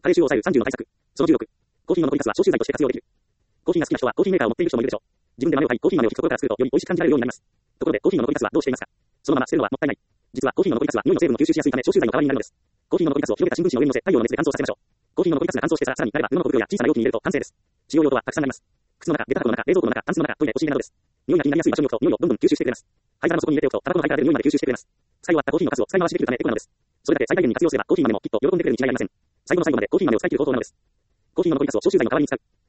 加齢臭を抑える30の対策。その16。コーヒーの残りカスは消臭剤として活用できる。コーヒーが好きな人はコーヒーメーカーを持っている人もいるでしょう。自分で豆を買い、コーヒー豆をひくところから作るとより美味しく感じられるようになります。ところでコーヒーの残りカスはどうしていますか？そのまま捨てるのはもったいない。実はコーヒーの残りカスは匂いの成分を吸収しやすいため消臭剤の代わりになるのです。コーヒーの残りカスを広げた新聞紙の上に乗せ太陽の熱で乾燥させましょう。コーヒーの残りカスが乾燥してさらになれば布の小袋や小さな容器に入れると完成です。使用用途はたくさんあります。靴の中、下駄箱の中、冷蔵庫の中、タンスの中、トイレ、押し入れなどです。匂いが気になりやすい場所に置くと匂いをどんどん吸収してくれます。灰皿の底に入れておくとタバコの灰から出る匂いまで吸収してくれます。使い終わったコーヒーのカスを使い回しできるためエコなのです。それだけ最大限に活用すればコーヒー豆もきっと喜んでくれるに違いありません。最後の最後までコーヒー豆を使い切る方法なのです。コーヒーの残りカスを消臭剤の代わりに使う。